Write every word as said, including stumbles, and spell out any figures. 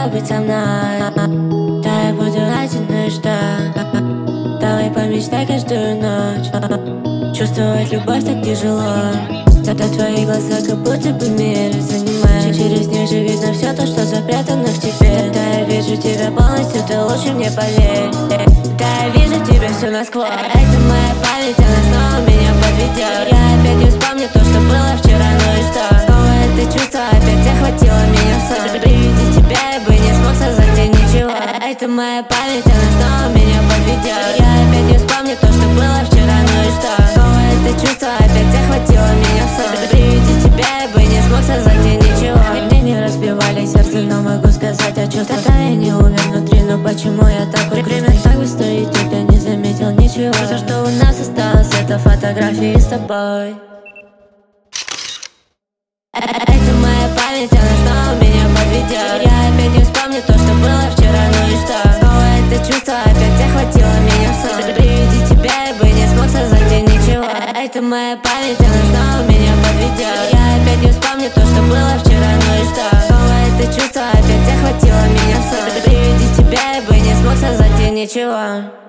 хотела быть со мной. Да, я буду один и ждать. Давай помечтай каждую ночь. Чувствовать любовь так тяжело. Тогда твои глаза как будто бы мир занимают. Через них же видно все то, что запрятано в тебе. Когда я вижу тебя полностью, ты лучше мне поверь. Да, я вижу тебя всю насквозь. Это моя память, она снова меня подведет. Я опять не вспомню то, что было вчера, ну и что? Снова это чувство опять охватило меня в сон. При виде тебя я бы не смог создать тебе ничего. Это моя память, она снова меня подведет. Я опять не вспомню то, что было вчера, ну и что? Снова это чувство опять охватило меня в сон. При виде тебя я бы не смог создать тебе ничего. Мне не разбивали сердце, но могу сказать о чувствах. Да, я не умер внутри, но почему я так упрямый? Время так быстро и тебя не заметил ничего. Все, что у нас осталось, это фотографии с тобой. Это моя память, она снова меня подведет. Я опять не вспомню то, что было вчера, ну и что? Снова это чувство опять охватило меня в сон. При виде тебя я бы не смог создать тебе ничего. Это моя память, она снова меня подведет. Я опять не вспомню то, что было вчера, ну и что? Снова это чувство опять охватило меня в сон. При виде тебя я бы не смог создать тебе ничего.